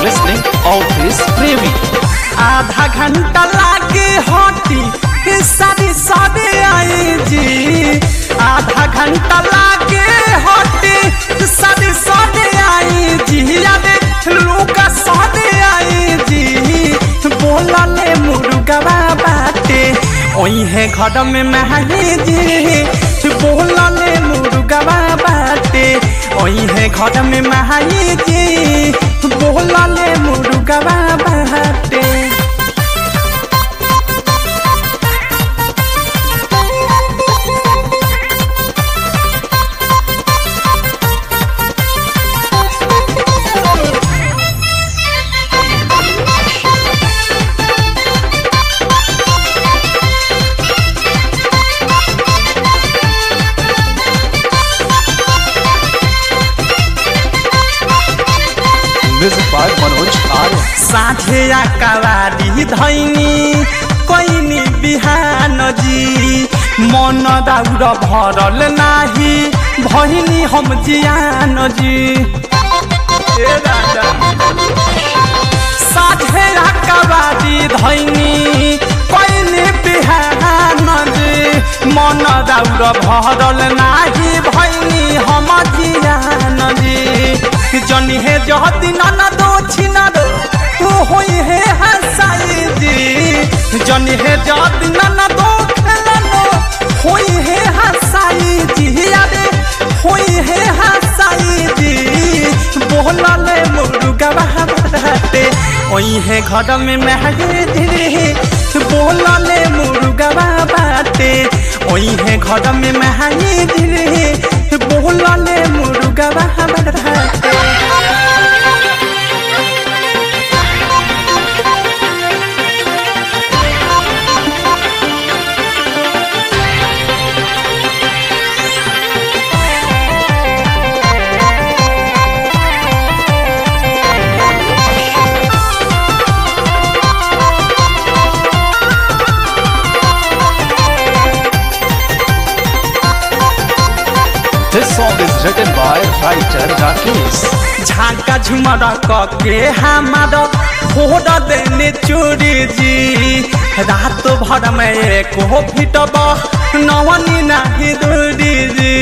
listening Office Premi. आधा घंटा लागे हटी सारी सारे आई जी। आधा घंटा लागे हटी सारी सारे आई जी। यादे लूका सारे आई जी। बोला ले मुर्गा बाटे ओही है घर में महली जी। बोला ले मुर्गा बाटे ओही है घर में महली जी। बोला ले मुर्गा बाटे। Music by Manoj Arya. साझे कवारी धैनी कोइनी बिहान जी। मन दाउर भरल नाही भैनी हम जियान जी। साझे कवारी धैनी कोइनी बिहान जी। मन दाउर भरल नाही भैनी हम जियान जी। जनी है जहती नाना दो छिना दो तू होई है हंसाई जी। जनी है जहती नाना दो खेलनो होई है हंसाई जी। यादे होई है हंसाई जी। बोला ले मुर्गा बाटे ओही है घर में महली जी। बोला ले मुर्गा बाटे ओही है घर में महली जी। बोला ले मुर्गा बाटे। This song is written by writer Rakesh. झाका झुमरा के हमारा फोड़ा देने चोरी जी। रात भर में एक हो फिटब नवनी नहीं दूरी जी।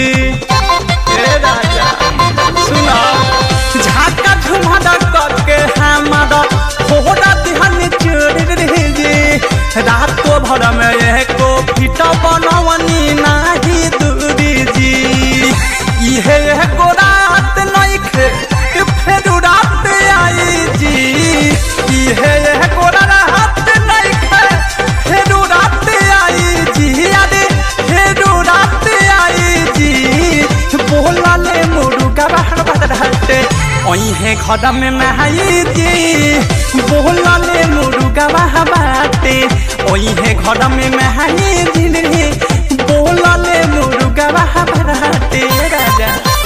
सुना झाका झुमरा के हमारा फोड़ा देने चोरी जी। रात भर में एक हो फिटब नवनी नहीं दूरी जी। इहे एगो रात नइखे फेर रात आई जी। इहे एगो रात नइखे फेर रात आई जी। यादे फेर रात आई जी। बोला ले मुर्गा बाटे ओही है घर में महली जी। बोला ले मुर्गा बाटे ओही है घर में महली जी। बोला ले मुर्गा बाटे राजा।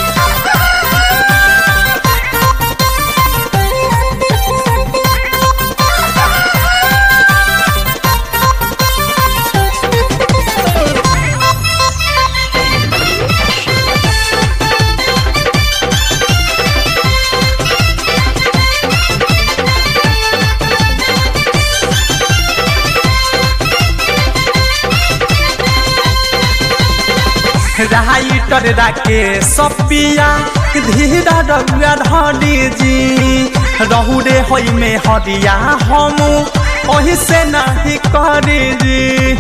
राइटर राके सपिया धीरा रउआ धरी जी। रहू रे होई में हरिया हम ओही से नहीं करी जी।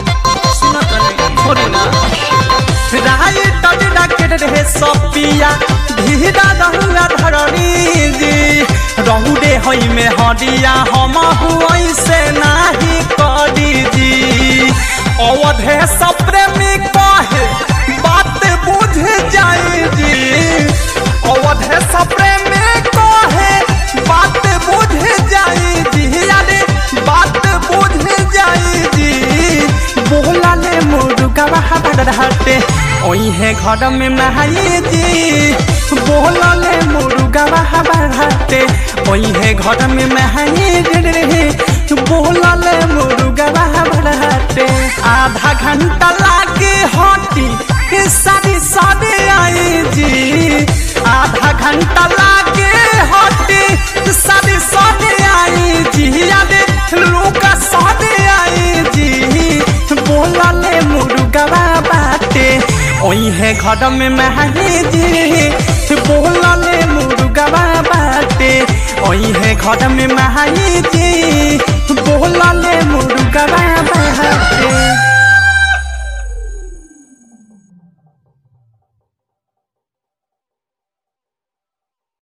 राइटर राके रे सपिया धीरा रउआ धरी जी। रहू रे होई में हरिया हम ओही से नहीं करी जी। अवधे सप्रेमी कहे बात बुझ जाई जी। अवधे सप्रेमी कहे बात बुझ जाई जी। यादे बात बुझ जाई जी। बोला ले मुर्गा बाटे ओही है घर में महली जी। बोला ले मुर्गा बाटे ओही है घर में महली जी। बोला ले मुर्गा बाटे। आधा घंटा लागे हटी सारी सारे आई जी। आधा घंटा लागे हटी सारी ओई है घर में महाजी जी बोलले मुर्गवा बाटे ओई है घर में महाजी जी बोलले मुर्गवा